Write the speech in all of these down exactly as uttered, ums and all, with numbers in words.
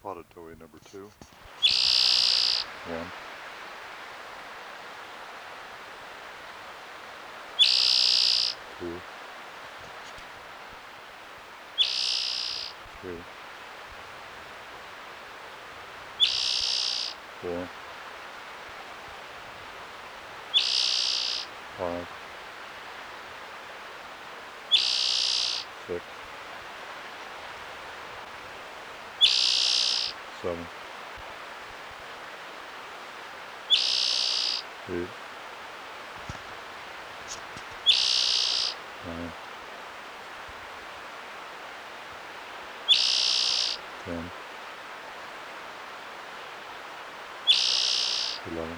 Spotted Toei number two. One. Two. Three. Four. Five. Six. Seven. Eight. Nine. Ten. Eleven.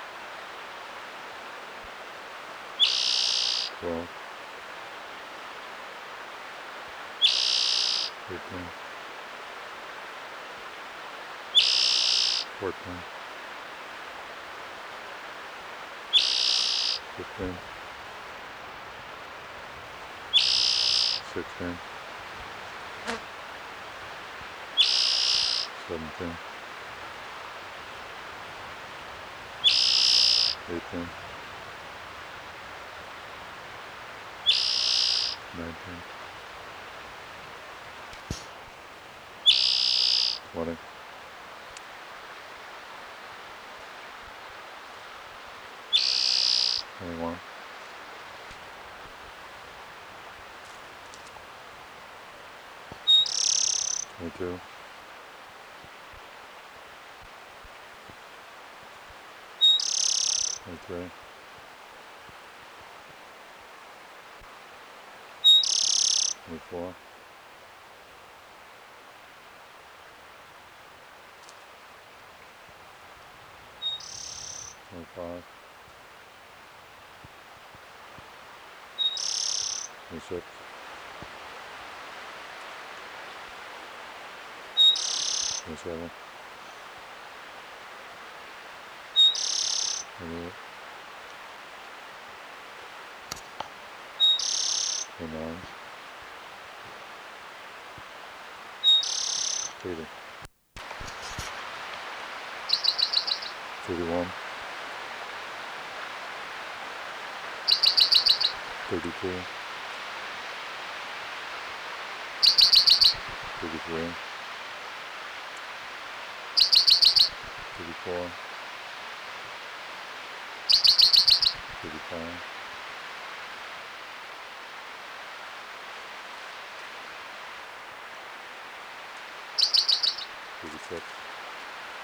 Twelve. Thirteen. Fourteen. Fifteen. Sixteen. Seventeen. Eighteen. Nineteen. Twenty. Twenty-one. Twenty-two. Twenty-three. Twenty-four. Twenty-five. Twenty-six. Twenty-seven. Twenty-eight. Twenty-nine. Thirty. Thirty-one. Thirty-two. Thirty-three. Thirty-four. Thirty-five. Thirty-six.